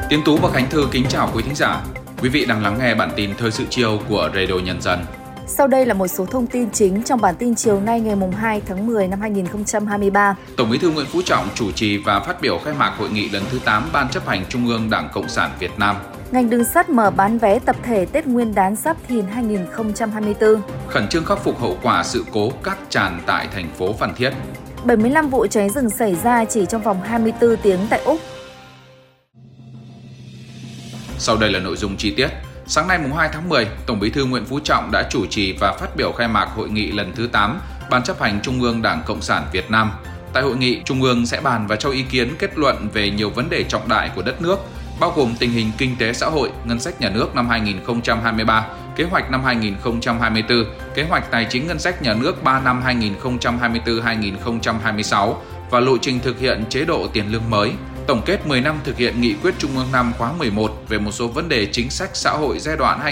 Tiến Tú và Khánh Thư kính chào quý thính giả. Quý vị đang lắng nghe bản tin Thời sự chiều của Radio Nhân dân. Sau đây là một số thông tin chính trong bản tin chiều nay ngày 2 tháng 10 năm 2023. Tổng Bí thư Nguyễn Phú Trọng chủ trì và phát biểu khai mạc hội nghị lần thứ 8 Ban chấp hành Trung ương Đảng Cộng sản Việt Nam. Ngành đường sắt mở bán vé tập thể Tết Nguyên đán Giáp Thìn 2024. Khẩn trương khắc phục hậu quả sự cố cát tràn tại thành phố Phan Thiết. 75 vụ cháy rừng xảy ra chỉ trong vòng 24 tiếng tại Úc. Sau đây là nội dung chi tiết. Sáng nay 2 tháng 10, Tổng Bí thư Nguyễn Phú Trọng đã chủ trì và phát biểu khai mạc hội nghị lần thứ 8 Ban chấp hành Trung ương Đảng Cộng sản Việt Nam. Tại hội nghị, Trung ương sẽ bàn và cho ý kiến kết luận về nhiều vấn đề trọng đại của đất nước, bao gồm tình hình kinh tế xã hội, ngân sách nhà nước năm 2023, kế hoạch năm 2024, kế hoạch tài chính ngân sách nhà nước 3 năm 2024-2026 và lộ trình thực hiện chế độ tiền lương mới. Tổng kết 10 năm thực hiện nghị quyết Trung ương 5 khóa 11 về một số vấn đề chính sách xã hội giai đoạn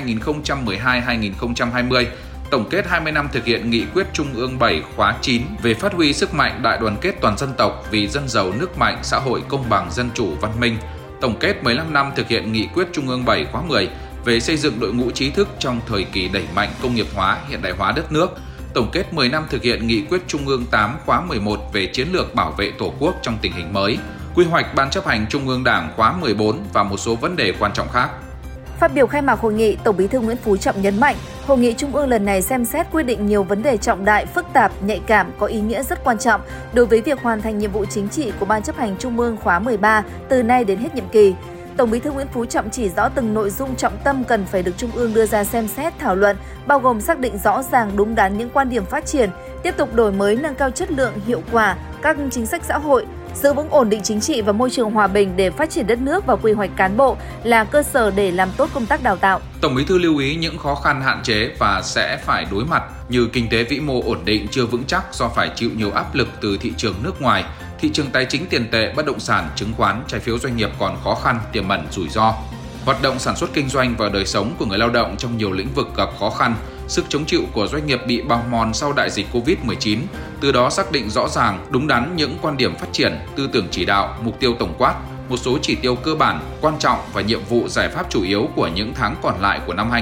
2012-2020, tổng kết 20 năm thực hiện nghị quyết Trung ương 7 khóa 9 về phát huy sức mạnh đại đoàn kết toàn dân tộc vì dân giàu nước mạnh, xã hội công bằng, dân chủ, văn minh, tổng kết 15 năm thực hiện nghị quyết Trung ương 7 khóa 10 về xây dựng đội ngũ trí thức trong thời kỳ đẩy mạnh công nghiệp hóa, hiện đại hóa đất nước, tổng kết 10 năm thực hiện nghị quyết Trung ương 8 khóa 11 về chiến lược bảo vệ Tổ quốc trong tình hình mới, quy hoạch Ban chấp hành Trung ương Đảng khóa 14 và một số vấn đề quan trọng khác. Phát biểu khai mạc hội nghị, Tổng Bí thư Nguyễn Phú Trọng nhấn mạnh, hội nghị Trung ương lần này xem xét quyết định nhiều vấn đề trọng đại, phức tạp, nhạy cảm, có ý nghĩa rất quan trọng đối với việc hoàn thành nhiệm vụ chính trị của Ban chấp hành Trung ương khóa 13 từ nay đến hết nhiệm kỳ. Tổng Bí thư Nguyễn Phú Trọng chỉ rõ từng nội dung trọng tâm cần phải được Trung ương đưa ra xem xét, thảo luận, bao gồm xác định rõ ràng đúng đắn những quan điểm phát triển, tiếp tục đổi mới nâng cao chất lượng, hiệu quả các chính sách xã hội, giữ vững ổn định chính trị và môi trường hòa bình để phát triển đất nước và quy hoạch cán bộ là cơ sở để làm tốt công tác đào tạo. Tổng Bí thư lưu ý những khó khăn hạn chế và sẽ phải đối mặt như kinh tế vĩ mô ổn định chưa vững chắc do phải chịu nhiều áp lực từ thị trường nước ngoài, thị trường tài chính tiền tệ, bất động sản, chứng khoán, trái phiếu doanh nghiệp còn khó khăn, tiềm ẩn rủi ro. Hoạt động sản xuất kinh doanh và đời sống của người lao động trong nhiều lĩnh vực gặp khó khăn, sức chống chịu của doanh nghiệp bị bào mòn sau đại dịch Covid-19, từ đó xác định rõ ràng, đúng đắn những quan điểm phát triển, tư tưởng chỉ đạo, mục tiêu tổng quát, một số chỉ tiêu cơ bản, quan trọng và nhiệm vụ giải pháp chủ yếu của những tháng còn lại của năm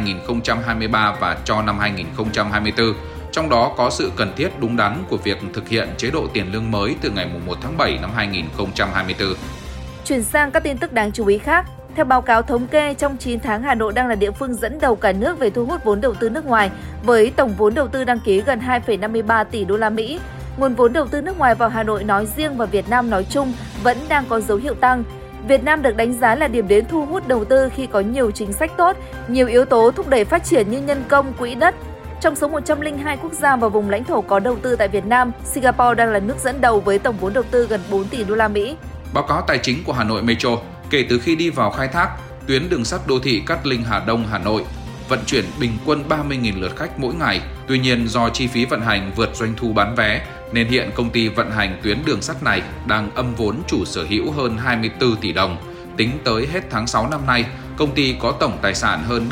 2023 và cho năm 2024. Trong đó có sự cần thiết đúng đắn của việc thực hiện chế độ tiền lương mới từ ngày 1 tháng 7 năm 2024. Chuyển sang các tin tức đáng chú ý khác. Theo báo cáo thống kê, trong 9 tháng Hà Nội đang là địa phương dẫn đầu cả nước về thu hút vốn đầu tư nước ngoài, với tổng vốn đầu tư đăng ký gần 2,53 tỷ đô la Mỹ. Nguồn vốn đầu tư nước ngoài vào Hà Nội nói riêng và Việt Nam nói chung vẫn đang có dấu hiệu tăng. Việt Nam được đánh giá là điểm đến thu hút đầu tư khi có nhiều chính sách tốt, nhiều yếu tố thúc đẩy phát triển như nhân công, quỹ đất. Trong số 102 quốc gia và vùng lãnh thổ có đầu tư tại Việt Nam, Singapore đang là nước dẫn đầu với tổng vốn đầu tư gần 4 tỷ đô la Mỹ. Báo cáo tài chính của Hà Nội Metro, kể từ khi đi vào khai thác, tuyến đường sắt đô thị Cát Linh - Hà Đông - Hà Nội vận chuyển bình quân 30.000 lượt khách mỗi ngày. Tuy nhiên, do chi phí vận hành vượt doanh thu bán vé, nên hiện công ty vận hành tuyến đường sắt này đang âm vốn chủ sở hữu hơn 24 tỷ đồng. Tính tới hết tháng 6 năm nay, công ty có tổng tài sản hơn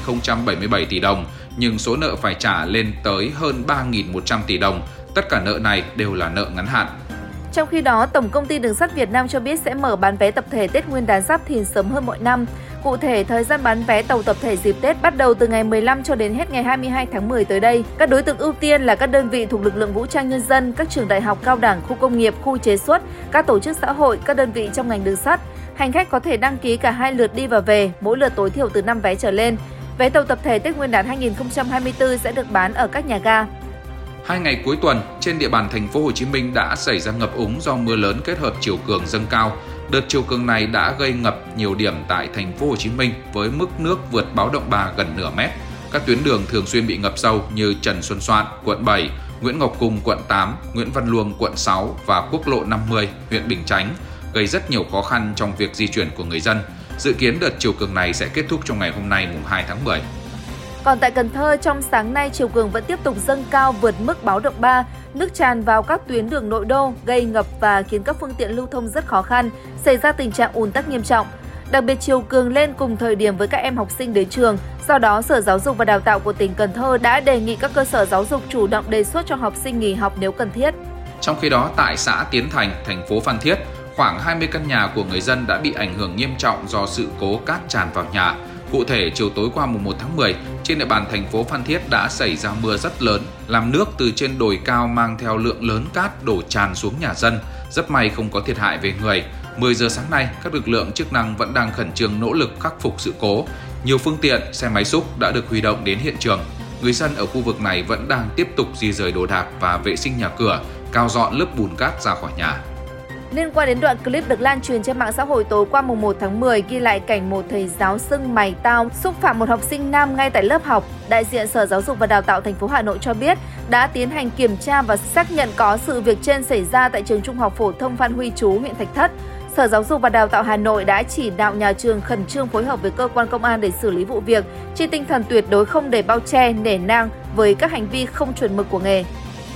3.077 tỷ đồng, nhưng số nợ phải trả lên tới hơn 3.100 tỷ đồng. Tất cả nợ này đều là nợ ngắn hạn. Trong khi đó, Tổng công ty Đường sắt Việt Nam cho biết sẽ mở bán vé tập thể Tết Nguyên đán Giáp Thìn sớm hơn mọi năm. Cụ thể, thời gian bán vé tàu tập thể dịp Tết bắt đầu từ ngày 15 cho đến hết ngày 22 tháng 10 tới đây. Các đối tượng ưu tiên là các đơn vị thuộc lực lượng vũ trang nhân dân, các trường đại học cao đẳng, khu công nghiệp, khu chế xuất, các tổ chức xã hội, các đơn vị trong ngành đường sắt. Hành khách có thể đăng ký cả 2 lượt đi và về, mỗi lượt tối thiểu từ 5 vé trở lên. Vé tàu tập thể Tết Nguyên đán 2024 sẽ được bán ở các nhà ga. 2 ngày cuối tuần, trên địa bàn thành phố Hồ Chí Minh đã xảy ra ngập úng do mưa lớn kết hợp chiều cường dâng cao. Đợt chiều cường này đã gây ngập nhiều điểm tại thành phố Hồ Chí Minh với mức nước vượt báo động 3 gần nửa mét. Các tuyến đường thường xuyên bị ngập sâu như Trần Xuân Soạn, quận 7, Nguyễn Ngọc Cung, quận 8, Nguyễn Văn Luông, quận 6 và quốc lộ 50, huyện Bình Chánh, gây rất nhiều khó khăn trong việc di chuyển của người dân. Dự kiến đợt chiều cường này sẽ kết thúc trong ngày hôm nay mùng 2 tháng 10. Còn tại Cần Thơ, trong sáng nay chiều cường vẫn tiếp tục dâng cao vượt mức báo động 3, nước tràn vào các tuyến đường nội đô gây ngập và khiến các phương tiện lưu thông rất khó khăn, xảy ra tình trạng ùn tắc nghiêm trọng. Đặc biệt chiều cường lên cùng thời điểm với các em học sinh đến trường, do đó Sở Giáo dục và Đào tạo của tỉnh Cần Thơ đã đề nghị các cơ sở giáo dục chủ động đề xuất cho học sinh nghỉ học nếu cần thiết. Trong khi đó, tại xã Tiến Thành, thành phố Phan Thiết, khoảng 20 căn nhà của người dân đã bị ảnh hưởng nghiêm trọng do sự cố cát tràn vào nhà. Cụ thể, chiều tối qua mùng 1 tháng 10, trên địa bàn thành phố Phan Thiết đã xảy ra mưa rất lớn, làm nước từ trên đồi cao mang theo lượng lớn cát đổ tràn xuống nhà dân. Rất may không có thiệt hại về người. 10 giờ sáng nay, các lực lượng chức năng vẫn đang khẩn trương nỗ lực khắc phục sự cố. Nhiều phương tiện, xe máy xúc đã được huy động đến hiện trường. Người dân ở khu vực này vẫn đang tiếp tục di rời đồ đạc và vệ sinh nhà cửa, cào dọn lớp bùn cát ra khỏi nhà. Liên quan đến đoạn clip được lan truyền trên mạng xã hội tối qua mùng 1 tháng 10 ghi lại cảnh một thầy giáo xưng mày tao xúc phạm một học sinh nam ngay tại lớp học, đại diện Sở Giáo dục và Đào tạo thành phố Hà Nội cho biết đã tiến hành kiểm tra và xác nhận có sự việc trên xảy ra tại trường Trung học phổ thông Phan Huy Chú, huyện Thạch Thất. Sở Giáo dục và Đào tạo Hà Nội đã chỉ đạo nhà trường khẩn trương phối hợp với cơ quan công an để xử lý vụ việc, trên tinh thần tuyệt đối không để bao che, nể nang với các hành vi không chuẩn mực của nghề.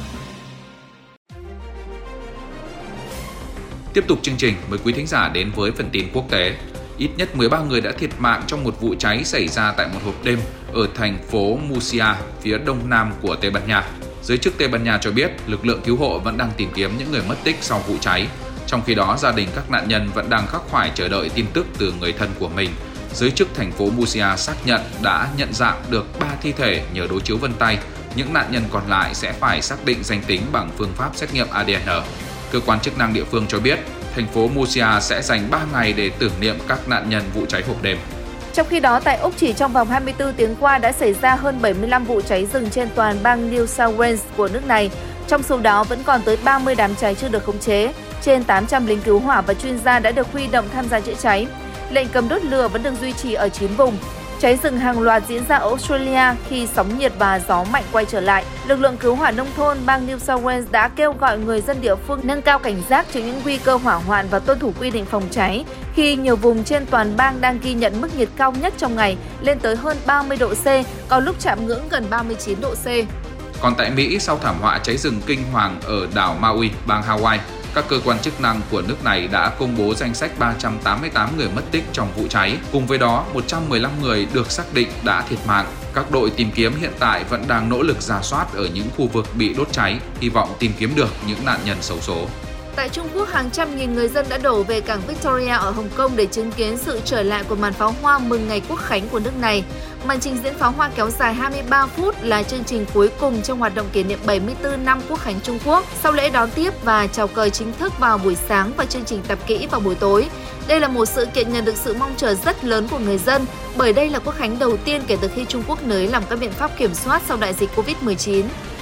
Tiếp tục chương trình, mời quý thính giả đến với phần tin quốc tế. Ít nhất 13 người đã thiệt mạng trong một vụ cháy xảy ra tại một hộp đêm ở thành phố Murcia, phía đông nam của Tây Ban Nha. Giới chức Tây Ban Nha cho biết lực lượng cứu hộ vẫn đang tìm kiếm những người mất tích sau vụ cháy. Trong khi đó, gia đình các nạn nhân vẫn đang khắc khoải chờ đợi tin tức từ người thân của mình. Giới chức thành phố Murcia xác nhận đã nhận dạng được 3 thi thể nhờ đối chiếu vân tay. Những nạn nhân còn lại sẽ phải xác định danh tính bằng phương pháp xét nghiệm ADN. Cơ quan chức năng địa phương cho biết, thành phố Murcia sẽ dành 3 ngày để tưởng niệm các nạn nhân vụ cháy hộp đêm. Trong khi đó, tại Úc chỉ trong vòng 24 tiếng qua đã xảy ra hơn 75 vụ cháy rừng trên toàn bang New South Wales của nước này. Trong số đó vẫn còn tới 30 đám cháy chưa được khống chế. Trên 800 lính cứu hỏa và chuyên gia đã được huy động tham gia chữa cháy. Lệnh cấm đốt lửa vẫn được duy trì ở 9 vùng. Cháy rừng hàng loạt diễn ra ở Australia khi sóng nhiệt và gió mạnh quay trở lại. Lực lượng cứu hỏa nông thôn bang New South Wales đã kêu gọi người dân địa phương nâng cao cảnh giác trước những nguy cơ hỏa hoạn và tuân thủ quy định phòng cháy, khi nhiều vùng trên toàn bang đang ghi nhận mức nhiệt cao nhất trong ngày lên tới hơn 30 độ C, có lúc chạm ngưỡng gần 39 độ C. Còn tại Mỹ, sau thảm họa cháy rừng kinh hoàng ở đảo Maui, bang Hawaii, các cơ quan chức năng của nước này đã công bố danh sách 388 người mất tích trong vụ cháy. Cùng với đó, 115 người được xác định đã thiệt mạng. Các đội tìm kiếm hiện tại vẫn đang nỗ lực rà soát ở những khu vực bị đốt cháy, hy vọng tìm kiếm được những nạn nhân xấu số. Tại Trung Quốc, hàng trăm nghìn người dân đã đổ về cảng Victoria ở Hồng Kông để chứng kiến sự trở lại của màn pháo hoa mừng ngày Quốc khánh của nước này. Màn trình diễn pháo hoa kéo dài 23 phút là chương trình cuối cùng trong hoạt động kỷ niệm 74 năm Quốc khánh Trung Quốc, sau lễ đón tiếp và chào cờ chính thức vào buổi sáng và chương trình tập kỹ vào buổi tối. Đây là một sự kiện nhận được sự mong chờ rất lớn của người dân, bởi đây là Quốc khánh đầu tiên kể từ khi Trung Quốc nới lỏng các biện pháp kiểm soát sau đại dịch Covid-19.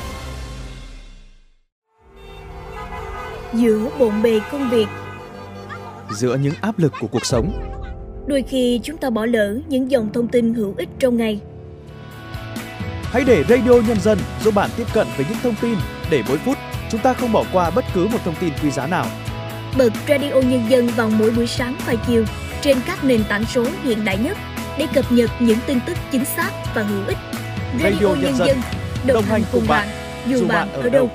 Giữa bộn bề công việc, giữa những áp lực của cuộc sống, đôi khi chúng ta bỏ lỡ những dòng thông tin hữu ích trong ngày. Hãy để Radio Nhân dân giúp bạn tiếp cận với những thông tin để mỗi phút chúng ta không bỏ qua bất cứ một thông tin quý giá nào. Bật Radio Nhân dân vào mỗi buổi sáng và chiều trên các nền tảng số hiện đại nhất để cập nhật những tin tức chính xác và hữu ích. Radio Nhân dân đồng hành cùng bạn dù bạn ở đâu.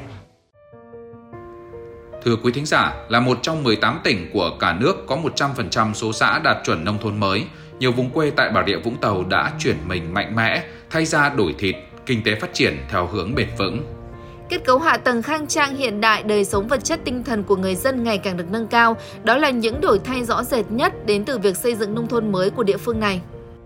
Thưa quý thính giả, là một trong 18 tỉnh của cả nước có 100% số xã đạt chuẩn nông thôn mới, nhiều vùng quê tại Bà Rịa Vũng Tàu đã chuyển mình mạnh mẽ, thay da đổi thịt, kinh tế phát triển theo hướng bền vững. Kết cấu hạ tầng khang trang hiện đại, đời sống vật chất tinh thần của người dân ngày càng được nâng cao. Đó là những đổi thay rõ rệt nhất đến từ việc xây dựng nông thôn mới của địa phương này.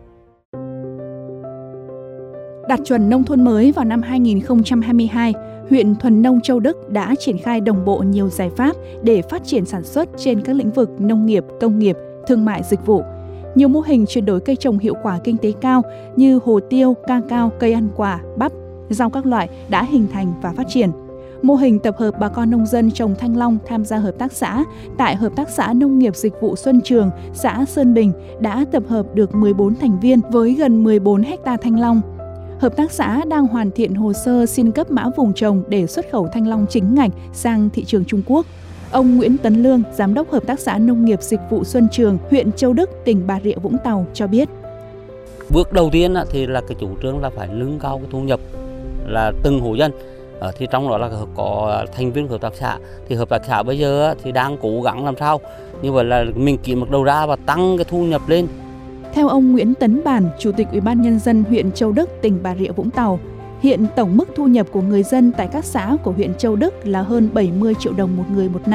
Đạt chuẩn nông thôn mới vào năm 2022, huyện Thuần Nông Châu Đức đã triển khai đồng bộ nhiều giải pháp để phát triển sản xuất trên các lĩnh vực nông nghiệp, công nghiệp, thương mại dịch vụ. Nhiều mô hình chuyển đổi cây trồng hiệu quả kinh tế cao như hồ tiêu, ca cao, cây ăn quả, bắp, rau các loại đã hình thành và phát triển. Mô hình tập hợp bà con nông dân trồng thanh long tham gia hợp tác xã tại Hợp tác xã Nông nghiệp Dịch vụ Xuân Trường, xã Sơn Bình đã tập hợp được 14 thành viên với gần 14 ha thanh long. Hợp tác xã đang hoàn thiện hồ sơ xin cấp mã vùng trồng để xuất khẩu thanh long chính ngạch sang thị trường Trung Quốc. Ông Nguyễn Tấn Lương, Giám đốc Hợp tác xã Nông nghiệp Dịch vụ Xuân Trường, huyện Châu Đức, tỉnh Bà Rịa Vũng Tàu cho biết. Bước đầu tiên thì là cái chủ trương là phải nâng cao cái thu nhập là từng hộ dân. Thì trong đó là có thành viên hợp tác xã. Thì hợp tác xã bây giờ thì đang cố gắng làm sao như vậy là mình kiếm một đầu ra và tăng cái thu nhập lên. Theo ông Nguyễn Tấn Bản, Chủ tịch Ủy ban Nhân dân huyện Châu Đức, tỉnh Bà Rịa Vũng Tàu, hiện tổng mức thu nhập của người dân tại các xã của huyện Châu Đức là hơn 70 triệu đồng một người một năm.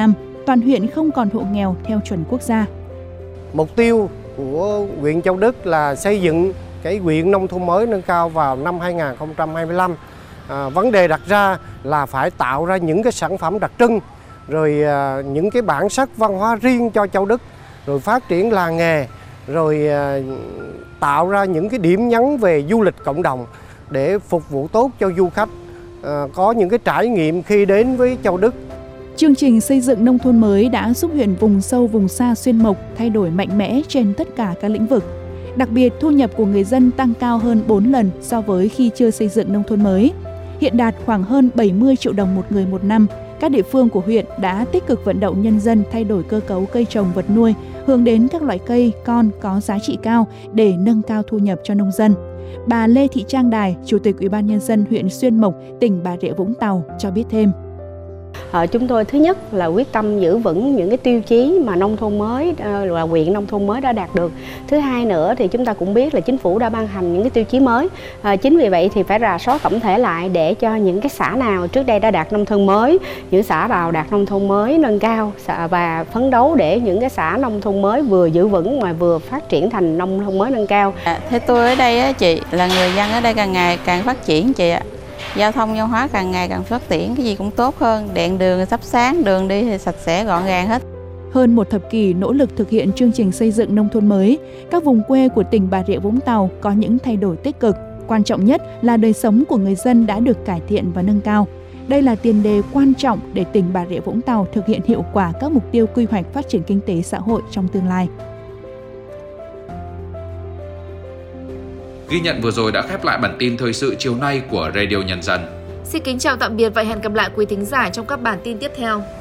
toàn huyện không còn hộ nghèo theo chuẩn quốc gia. Mục tiêu của huyện Châu Đức là xây dựng cái huyện nông thôn mới nâng cao vào năm 2025. Vấn đề đặt ra là phải tạo ra những cái sản phẩm đặc trưng, rồi những cái bản sắc văn hóa riêng cho Châu Đức, rồi phát triển làng nghề, rồi tạo ra những cái điểm nhấn về du lịch cộng đồng để phục vụ tốt cho du khách có những cái trải nghiệm khi đến với Châu Đức. Chương trình xây dựng nông thôn mới đã giúp huyện vùng sâu vùng xa Xuyên Mộc thay đổi mạnh mẽ trên tất cả các lĩnh vực. Đặc biệt, thu nhập của người dân tăng cao hơn 4 lần so với khi chưa xây dựng nông thôn mới. Hiện đạt khoảng hơn 70 triệu đồng một người một năm. Các địa phương của huyện đã tích cực vận động nhân dân thay đổi cơ cấu cây trồng vật nuôi, hướng đến các loại cây con có giá trị cao để nâng cao thu nhập cho nông dân. Bà Lê Thị Trang Đài, Chủ tịch Ủy ban Nhân dân huyện Xuyên Mộc, tỉnh Bà Rịa Vũng Tàu cho biết thêm. Chúng tôi thứ nhất là quyết tâm giữ vững những cái tiêu chí mà nông thôn mới và huyện nông thôn mới đã đạt được. Thứ hai nữa thì chúng ta cũng biết là chính phủ đã ban hành những cái tiêu chí mới. Chính vì vậy thì phải rà soát tổng thể lại để cho những cái xã nào trước đây đã đạt nông thôn mới, những xã nào đạt nông thôn mới nâng cao và phấn đấu để những cái xã nông thôn mới vừa giữ vững mà vừa phát triển thành nông thôn mới nâng cao. Theo tôi ở đây á chị, là người dân ở đây càng ngày càng phát triển chị ạ. Giao thông văn hóa càng ngày càng phát triển, cái gì cũng tốt hơn, đèn đường sắp sáng, đường đi thì sạch sẽ gọn gàng hết. Hơn một thập kỷ nỗ lực thực hiện chương trình xây dựng nông thôn mới, các vùng quê của tỉnh Bà Rịa Vũng Tàu có những thay đổi tích cực. Quan trọng nhất là đời sống của người dân đã được cải thiện và nâng cao. Đây là tiền đề quan trọng để tỉnh Bà Rịa Vũng Tàu thực hiện hiệu quả các mục tiêu quy hoạch phát triển kinh tế xã hội trong tương lai. Ghi nhận vừa rồi đã khép lại bản tin thời sự chiều nay của Radio Nhân dân. Xin kính chào tạm biệt và hẹn gặp lại quý thính giả trong các bản tin tiếp theo.